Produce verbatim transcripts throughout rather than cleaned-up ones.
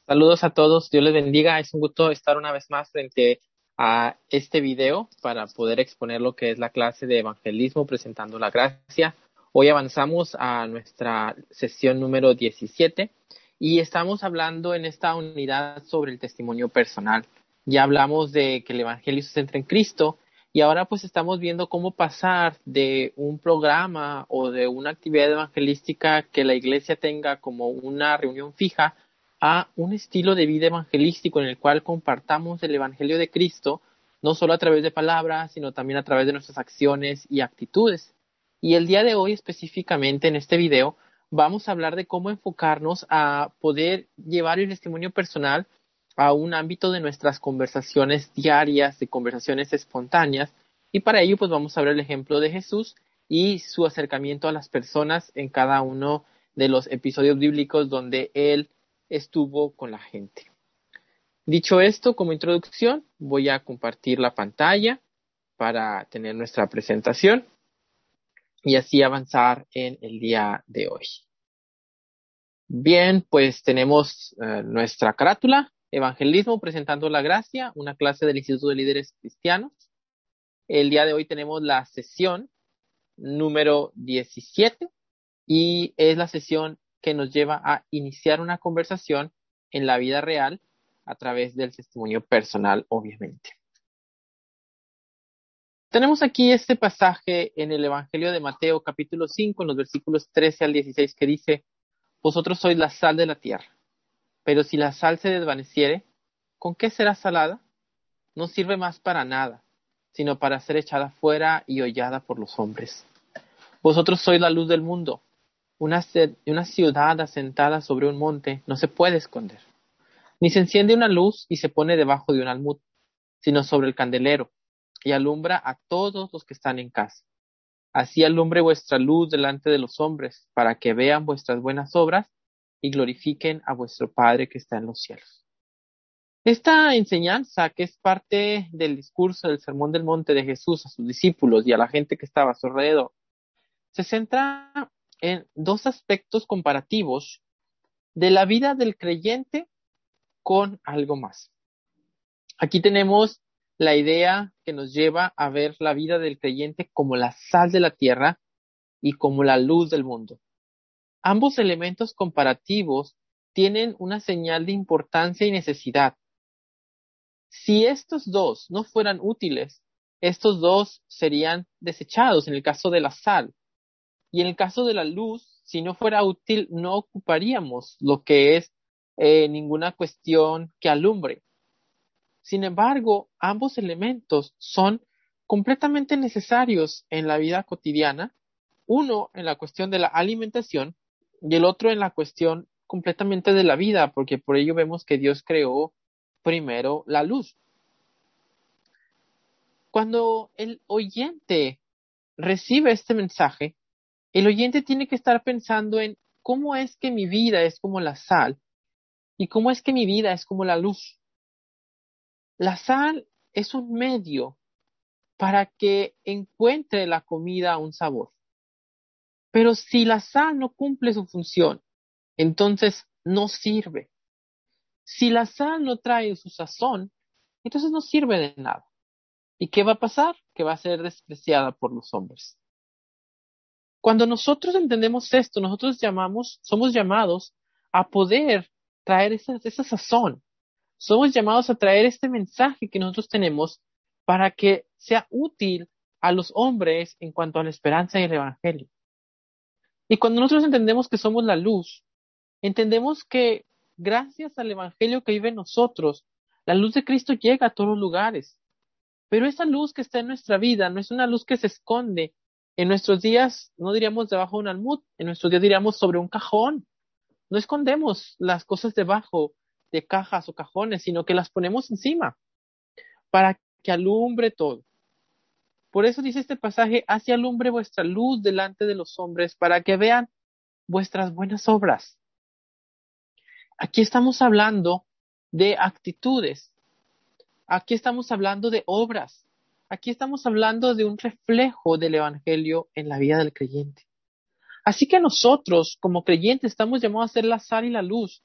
Saludos a todos, Dios les bendiga. Es un gusto estar una vez más frente a este video para poder exponer lo que es la clase de evangelismo presentando la gracia. Hoy avanzamos a nuestra sesión número diecisiete y estamos hablando en esta unidad sobre el testimonio personal. Ya hablamos de que el evangelio se centra en Cristo y ahora pues estamos viendo cómo pasar de un programa o de una actividad evangelística que la iglesia tenga como una reunión fija a un estilo de vida evangelístico en el cual compartamos el evangelio de Cristo, no solo a través de palabras, sino también a través de nuestras acciones y actitudes. Y el día de hoy, específicamente en este video, vamos a hablar de cómo enfocarnos a poder llevar el testimonio personal a un ámbito de nuestras conversaciones diarias, de conversaciones espontáneas, y para ello pues vamos a ver el ejemplo de Jesús y su acercamiento a las personas en cada uno de los episodios bíblicos donde él estuvo con la gente. Dicho esto, como introducción, voy a compartir la pantalla para tener nuestra presentación y así avanzar en el día de hoy. Bien, pues tenemos uh, nuestra carátula, Evangelismo presentando la gracia, una clase del Instituto de Líderes Cristianos. El día de hoy tenemos la sesión número diecisiete y es la sesión que nos lleva a iniciar una conversación en la vida real a través del testimonio personal, obviamente. Tenemos aquí este pasaje en el Evangelio de Mateo, capítulo cinco, en los versículos trece al dieciséis, que dice: Vosotros sois la sal de la tierra, pero si la sal se desvaneciere, ¿con qué será salada? No sirve más para nada, sino para ser echada fuera y hollada por los hombres. Vosotros sois la luz del mundo. Una, una ciudad asentada sobre un monte no se puede esconder. Ni se enciende una luz y se pone debajo de un almud, sino sobre el candelero, y alumbra a todos los que están en casa. Así alumbre vuestra luz delante de los hombres, para que vean vuestras buenas obras y glorifiquen a vuestro Padre que está en los cielos. Esta enseñanza, que es parte del discurso del Sermón del Monte de Jesús a sus discípulos y a la gente que estaba a su alrededor, se centra en dos aspectos comparativos de la vida del creyente con algo más. Aquí tenemos la idea que nos lleva a ver la vida del creyente como la sal de la tierra y como la luz del mundo. Ambos elementos comparativos tienen una señal de importancia y necesidad. Si estos dos no fueran útiles, estos dos serían desechados en el caso de la sal. Y en el caso de la luz, si no fuera útil, no ocuparíamos lo que es eh, ninguna cuestión que alumbre. Sin embargo, ambos elementos son completamente necesarios en la vida cotidiana, uno en la cuestión de la alimentación y el otro en la cuestión completamente de la vida, porque por ello vemos que Dios creó primero la luz. Cuando el oyente recibe este mensaje, el oyente tiene que estar pensando en cómo es que mi vida es como la sal y cómo es que mi vida es como la luz. La sal es un medio para que encuentre la comida un sabor. Pero si la sal no cumple su función, entonces no sirve. Si la sal no trae su sazón, entonces no sirve de nada. ¿Y qué va a pasar? Que va a ser despreciada por los hombres. Cuando nosotros entendemos esto, nosotros llamamos, somos llamados a poder traer esa, esa sazón. Somos llamados a traer este mensaje que nosotros tenemos para que sea útil a los hombres en cuanto a la esperanza y el evangelio. Y cuando nosotros entendemos que somos la luz, entendemos que gracias al evangelio que vive en nosotros, la luz de Cristo llega a todos los lugares. Pero esa luz que está en nuestra vida no es una luz que se esconde. En nuestros días no diríamos debajo de un almud, en nuestros días diríamos sobre un cajón. No escondemos las cosas debajo de cajas o cajones, sino que las ponemos encima para que alumbre todo. Por eso dice este pasaje: así alumbre vuestra luz delante de los hombres, para que vean vuestras buenas obras. Aquí estamos hablando de actitudes. Aquí estamos hablando de obras. Aquí estamos hablando de un reflejo del evangelio en la vida del creyente. Así que nosotros, como creyentes, estamos llamados a ser la sal y la luz,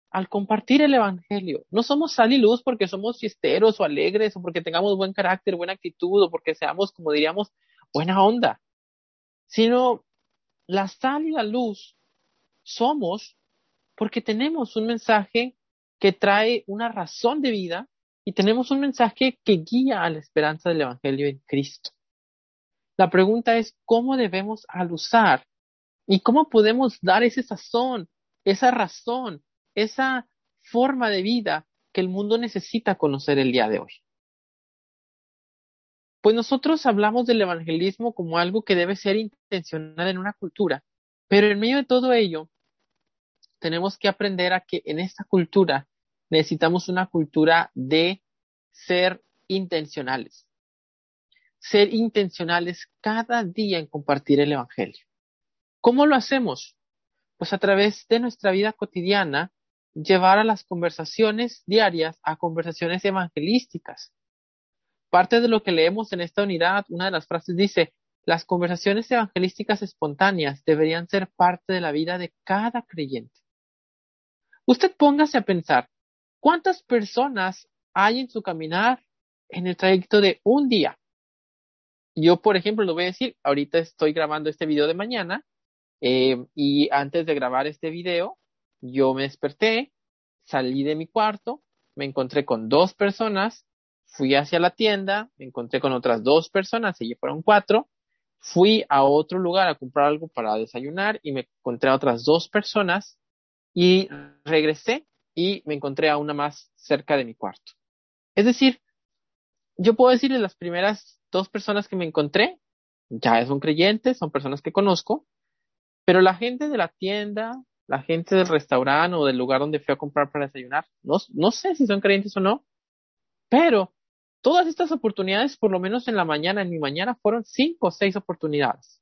al compartir el evangelio. No somos sal y luz porque somos fiesteros o alegres o porque tengamos buen carácter, buena actitud o porque seamos, como diríamos, buena onda, sino la sal y la luz somos porque tenemos un mensaje que trae una razón de vida y tenemos un mensaje que guía a la esperanza del evangelio en Cristo. La pregunta es cómo debemos al usar y cómo podemos dar ese sazón, esa razón, esa forma de vida que el mundo necesita conocer el día de hoy. Pues nosotros hablamos del evangelismo como algo que debe ser intencional en una cultura, pero en medio de todo ello, tenemos que aprender a que en esta cultura necesitamos una cultura de ser intencionales, ser intencionales cada día en compartir el evangelio. ¿Cómo lo hacemos? Pues a través de nuestra vida cotidiana, llevar a las conversaciones diarias a conversaciones evangelísticas. Parte de lo que leemos en esta unidad, una de las frases dice, las conversaciones evangelísticas espontáneas deberían ser parte de la vida de cada creyente. Usted póngase a pensar, ¿cuántas personas hay en su caminar en el trayecto de un día? Yo, por ejemplo, lo voy a decir, ahorita estoy grabando este video de mañana, eh, y antes de grabar este video, yo me desperté, salí de mi cuarto, me encontré con dos personas, fui hacia la tienda, me encontré con otras dos personas, y fueron cuatro, fui a otro lugar a comprar algo para desayunar y me encontré a otras dos personas y regresé y me encontré a una más cerca de mi cuarto. Es decir, yo puedo decirle las primeras dos personas que me encontré, ya son creyentes, son personas que conozco, pero la gente de la tienda, la gente del restaurante o del lugar donde fui a comprar para desayunar, no, no sé si son creyentes o no, pero todas estas oportunidades, por lo menos en la mañana, en mi mañana, fueron cinco o seis oportunidades.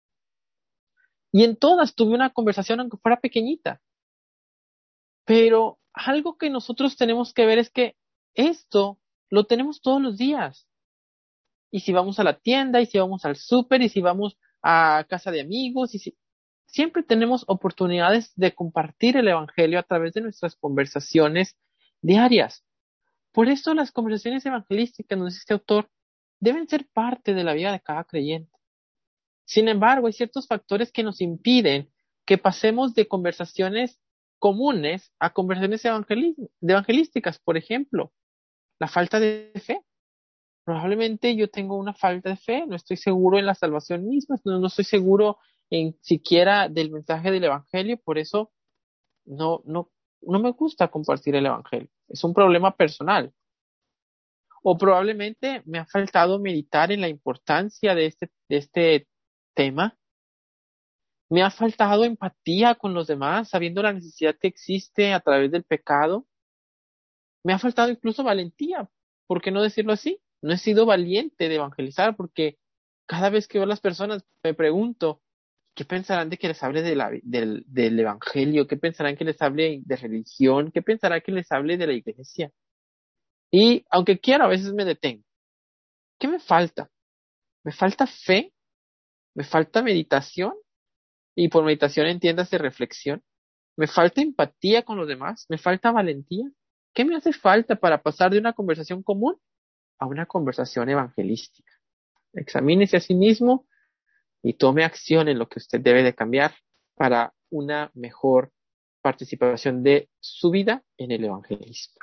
Y en todas tuve una conversación, aunque fuera pequeñita. Pero algo que nosotros tenemos que ver es que esto lo tenemos todos los días. Y si vamos a la tienda, y si vamos al súper, y si vamos a casa de amigos, y si siempre tenemos oportunidades de compartir el evangelio a través de nuestras conversaciones diarias. Por eso las conversaciones evangelísticas, nos dice este autor, deben ser parte de la vida de cada creyente. Sin embargo, hay ciertos factores que nos impiden que pasemos de conversaciones comunes a conversaciones evangeli- evangelísticas. Por ejemplo, la falta de fe. Probablemente yo tengo una falta de fe, no estoy seguro en la salvación misma, no, no estoy seguro en siquiera del mensaje del evangelio, por eso no, no, no me gusta compartir el evangelio. Es un problema personal. O probablemente me ha faltado meditar en la importancia de este, de este tema. Me ha faltado empatía con los demás, sabiendo la necesidad que existe a través del pecado. Me ha faltado incluso valentía, ¿por qué no decirlo así? No he sido valiente de evangelizar porque cada vez que veo a las personas me pregunto, ¿qué pensarán de que les hable de la- del, del evangelio? ¿Qué pensarán que les hable de religión? ¿Qué pensarán que les hable de la iglesia? Y aunque quiero, a veces me detengo. ¿Qué me falta? ¿Me falta fe? ¿Me falta meditación? Y por meditación entiéndase reflexión. ¿Me falta empatía con los demás? ¿Me falta valentía? ¿Qué me hace falta para pasar de una conversación común a una conversación evangelística? Examínese a sí mismo y tome acción en lo que usted debe de cambiar para una mejor participación de su vida en el evangelismo.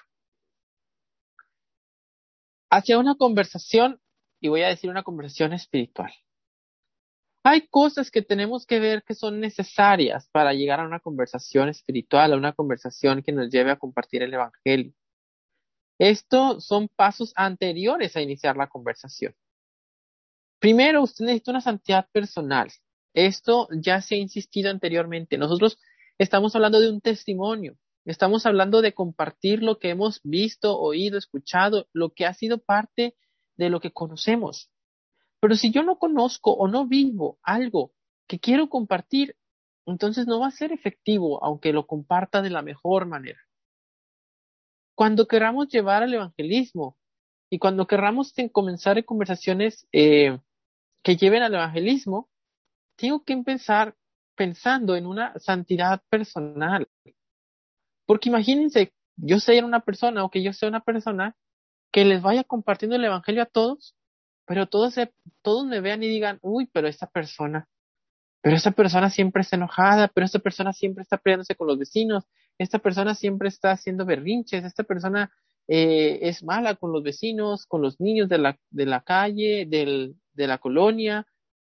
Hacia una conversación, y voy a decir una conversación espiritual. Hay cosas que tenemos que ver que son necesarias para llegar a una conversación espiritual, a una conversación que nos lleve a compartir el evangelio. Estos son pasos anteriores a iniciar la conversación. Primero, usted necesita una santidad personal. Esto ya se ha insistido anteriormente. Nosotros estamos hablando de un testimonio. Estamos hablando de compartir lo que hemos visto, oído, escuchado, lo que ha sido parte de lo que conocemos. Pero si yo no conozco o no vivo algo que quiero compartir, entonces no va a ser efectivo, aunque lo comparta de la mejor manera. Cuando queramos llevar al evangelismo y cuando queramos ten- comenzar en conversaciones eh, que lleven al evangelismo, tengo que empezar pensando en una santidad personal. Porque imagínense, yo ser una persona o que yo sea una persona que les vaya compartiendo el evangelio a todos, pero todos, se, todos me vean y digan, uy, pero esta persona, pero esta persona siempre está enojada, pero esta persona siempre está peleándose con los vecinos, esta persona siempre está haciendo berrinches, esta persona eh, es mala con los vecinos, con los niños de la, de la calle, del, de la colonia.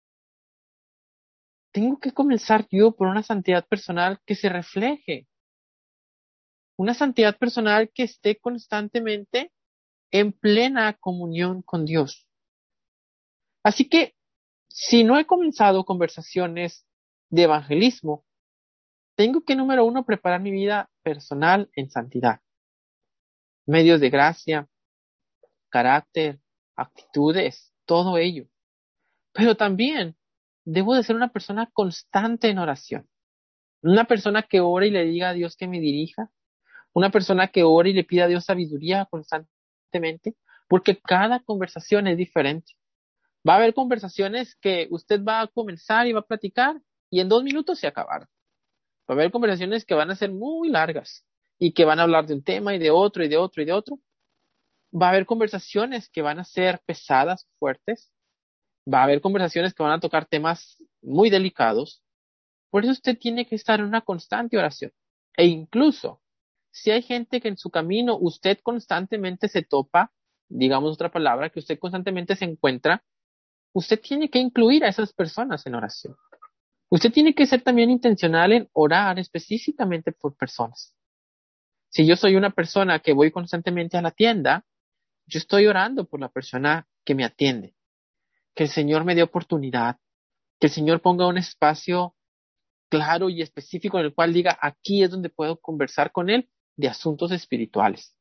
Tengo que comenzar yo por una santidad personal que se refleje, una santidad personal que esté constantemente en plena comunión con Dios. Así que, si no he comenzado conversaciones de evangelismo, tengo que, número uno, preparar mi vida personal en santidad. Medios de gracia, carácter, actitudes, todo ello. Pero también debo de ser una persona constante en oración. Una persona que ora y le diga a Dios que me dirija. Una persona que ora y le pida a Dios sabiduría constantemente. Porque cada conversación es diferente. Va a haber conversaciones que usted va a comenzar y va a platicar y en dos minutos se acabaron. Va a haber conversaciones que van a ser muy largas y que van a hablar de un tema y de otro y de otro y de otro. Va a haber conversaciones que van a ser pesadas, fuertes. Va a haber conversaciones que van a tocar temas muy delicados. Por eso usted tiene que estar en una constante oración. E incluso, si hay gente que en su camino usted constantemente se topa, digamos otra palabra, que usted constantemente se encuentra, usted tiene que incluir a esas personas en oración. Usted tiene que ser también intencional en orar específicamente por personas. Si yo soy una persona que voy constantemente a la tienda, yo estoy orando por la persona que me atiende. Que el Señor me dé oportunidad, que el Señor ponga un espacio claro y específico en el cual diga, aquí es donde puedo conversar con Él de asuntos espirituales.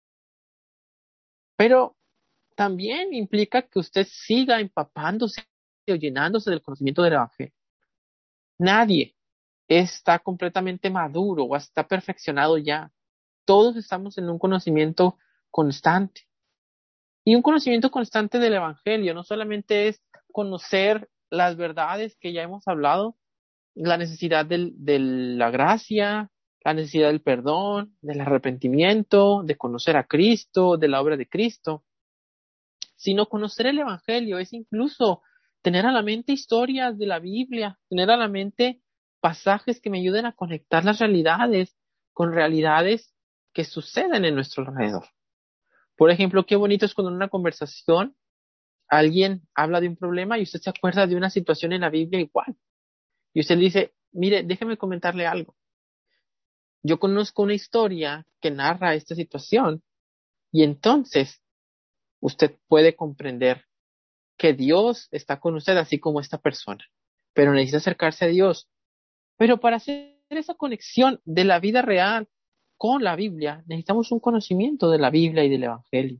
Pero también implica que usted siga empapándose o llenándose del conocimiento del Evangelio. Nadie está completamente maduro o está perfeccionado ya. Todos estamos en un conocimiento constante. Y un conocimiento constante del Evangelio no solamente es conocer las verdades que ya hemos hablado, la necesidad del, de la gracia, la necesidad del perdón, del arrepentimiento, de conocer a Cristo, de la obra de Cristo, sino conocer el Evangelio es incluso tener a la mente historias de la Biblia, tener a la mente pasajes que me ayuden a conectar las realidades con realidades que suceden en nuestro alrededor. Por ejemplo, qué bonito es cuando en una conversación alguien habla de un problema y usted se acuerda de una situación en la Biblia igual. Y usted le dice, mire, déjeme comentarle algo. Yo conozco una historia que narra esta situación y entonces usted puede comprender que Dios está con usted así como esta persona, pero necesita acercarse a Dios. Pero para hacer esa conexión de la vida real con la Biblia, necesitamos un conocimiento de la Biblia y del Evangelio.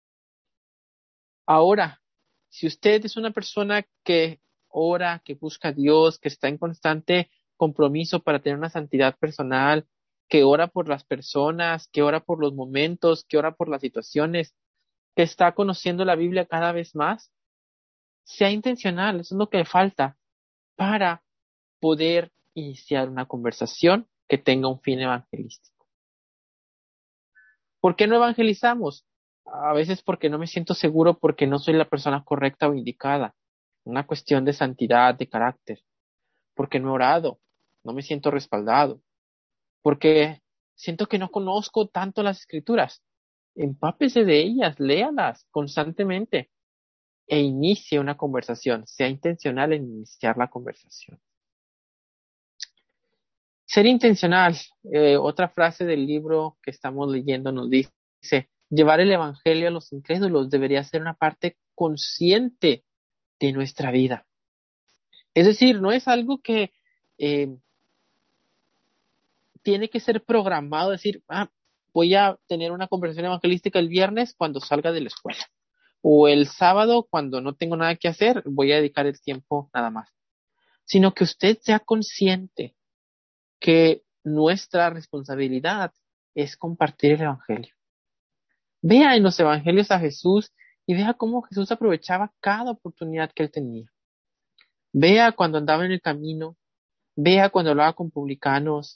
Ahora, si usted es una persona que ora, que busca a Dios, que está en constante compromiso para tener una santidad personal, que ora por las personas, que ora por los momentos, que ora por las situaciones, que está conociendo la Biblia cada vez más, sea intencional, eso es lo que le falta para poder iniciar una conversación que tenga un fin evangelístico. ¿Por qué no evangelizamos? A veces porque no me siento seguro, porque no soy la persona correcta o indicada. Una cuestión de santidad, de carácter. Porque no he orado, no me siento respaldado. Porque siento que no conozco tanto las escrituras. Empápese de ellas, léalas constantemente e inicie una conversación. Sea intencional en iniciar la conversación. Ser intencional. Eh, otra frase del libro que estamos leyendo nos dice, llevar el evangelio a los incrédulos debería ser una parte consciente de nuestra vida. Es decir, no es algo que eh, tiene que ser programado, decir, ah, voy a tener una conversación evangelística el viernes cuando salga de la escuela. O el sábado cuando no tengo nada que hacer, voy a dedicar el tiempo nada más. Sino que usted sea consciente que nuestra responsabilidad es compartir el evangelio. Vea en los evangelios a Jesús y vea cómo Jesús aprovechaba cada oportunidad que él tenía. Vea cuando andaba en el camino, vea cuando hablaba con publicanos,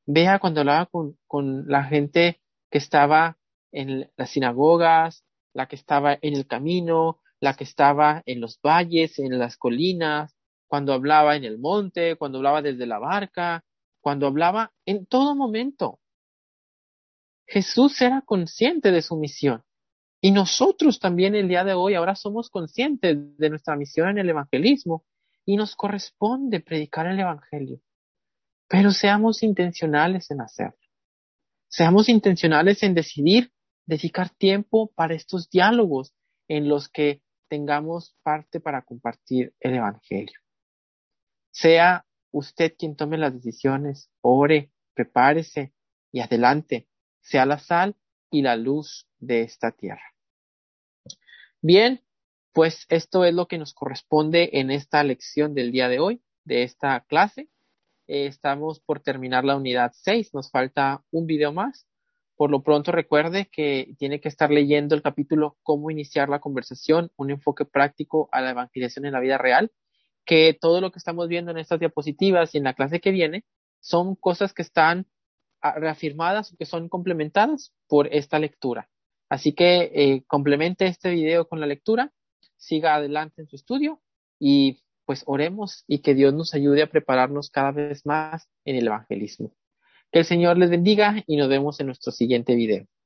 Vea cuando hablaba con, con la gente que estaba en las sinagogas, la que estaba en el camino, la que estaba en los valles, en las colinas, cuando hablaba en el monte, cuando hablaba desde la barca, cuando hablaba en todo momento. Jesús era consciente de su misión. Y nosotros también el día de hoy ahora somos conscientes de nuestra misión en el evangelismo y nos corresponde predicar el evangelio. Pero seamos intencionales en hacerlo. Seamos intencionales en decidir dedicar tiempo para estos diálogos en los que tengamos parte para compartir el evangelio. Sea usted quien tome las decisiones, ore, prepárese y adelante. Sea la sal y la luz de esta tierra. Bien, pues esto es lo que nos corresponde en esta lección del día de hoy, de esta clase. Eh, estamos por terminar la unidad seis, nos falta un video más. Por lo pronto recuerde que tiene que estar leyendo el capítulo Cómo iniciar la conversación, un enfoque práctico a la evangelización en la vida real, que todo lo que estamos viendo en estas diapositivas y en la clase que viene son cosas que están ah, reafirmadas o que son complementadas por esta lectura. Así que eh, complemente este video con la lectura, siga adelante en su estudio y pues oremos y que Dios nos ayude a prepararnos cada vez más en el evangelismo. Que el Señor les bendiga y nos vemos en nuestro siguiente video.